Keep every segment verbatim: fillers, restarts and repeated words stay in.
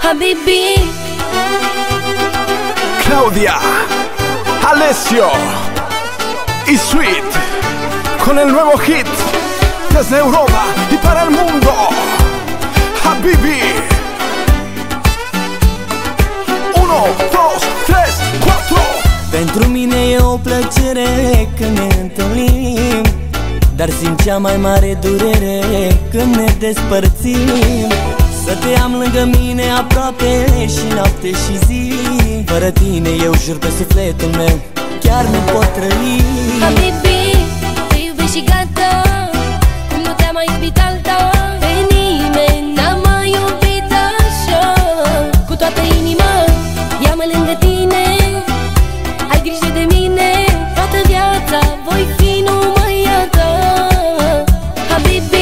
Habibi, Claudia, Alessio y Sweet con el nuevo hit desde Europa y para el mundo. Habibi. Uno, dos, tres, cuatro. Pentru mine e o plăcere când ne întâlnim, dar simt cea mai mare durere când ne despărțim. Să te am lângă mine aproape și noapte și zi. Fără tine eu jur pe sufletul meu chiar nu pot trăi. Habibi, te iubesc și gata, cum nu te-am mai iubit alta. Pe nimeni n-am mai iubit așa. Cu toată inima, ia-mă lângă tine, ai grijă de mine, toată viața voi fi numai a ta. Habibi,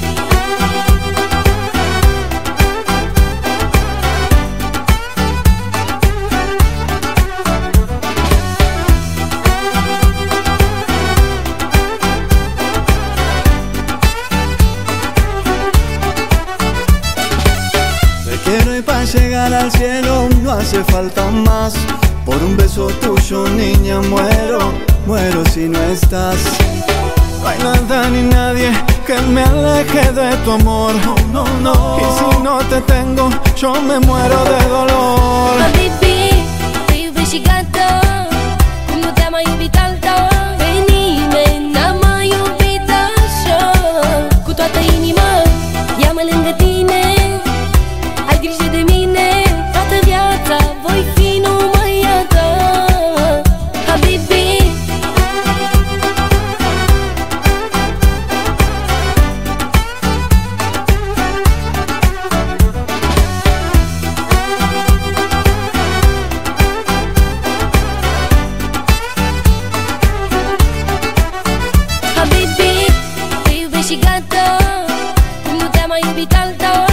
quiero y para llegar al cielo no hace falta más. Por un beso tuyo, niña, muero, muero si no estás. No hay nada ni nadie que me aleje de tu amor. No, no, no. Y si no te tengo, yo me muero de dolor. Habibi, te iubesc și gata, cum nu te-am mai iubit alta. Pe nimeni n-am mai iubit așa. Cu toată inima, ia-mă lângă tine, ai grijă de mine, toată viața voi fi numai a ta. Habibi, Habibi, te iubesc și gata, cum nu te-am mai iubit alta.